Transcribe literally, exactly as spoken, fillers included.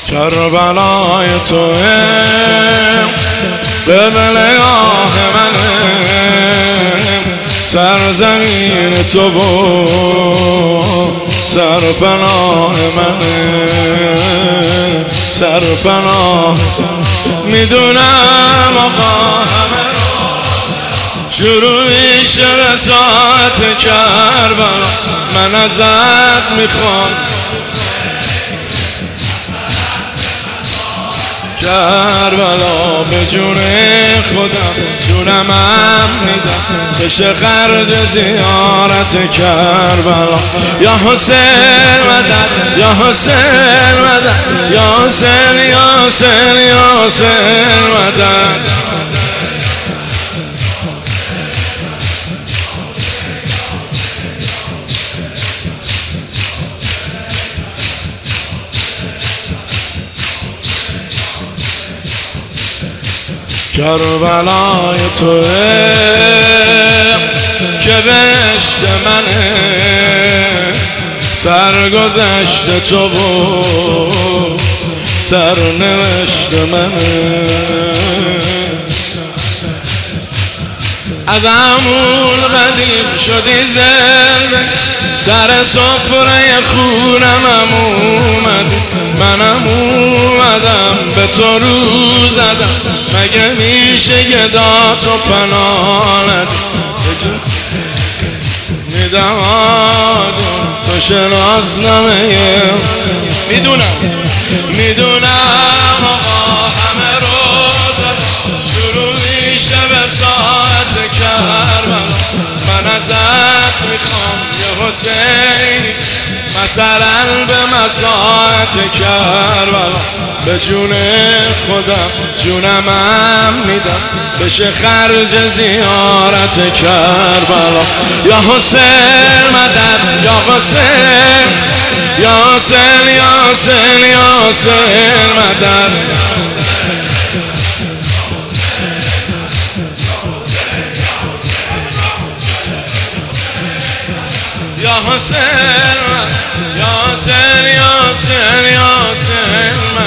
کربلای تو قبله آه منه، سرزمین تو و سرپناه منه، سرپناه. میدونم آقا همه شروع میشه به ساعت کربلا، من ازت میخوام کربلا به جون خودم جونم هم میدم، بشه خرج زیارت کربلا. یا حسین مدد، یا حسین مدد، یا حسین، یا حسین، یا حسین مدد. کربلای تو که بهشت منه، سرگذشت تو و سرنوشت منه. از همون قدیم شدی زنده، سر سفره خونم هم اومدی، منم اومدم به تو رو زدم. مگه میشه گدا تو پناه ندی، میدم آدم تو شناسنامه. میدونم میدونم آقا همه رو شروع میشه به ساعت کربلا، من ازت میخوام یه حسینی، مثلا به مساعت کربلا، به جون خودم جونم هم میدم، بشه خرج زیارت کربلا. یا حسین مدد، یا حسین، یا حسین، یا حسین، یا حسین مدد. یا حسین، یا حسین، یا حسین، یا حسین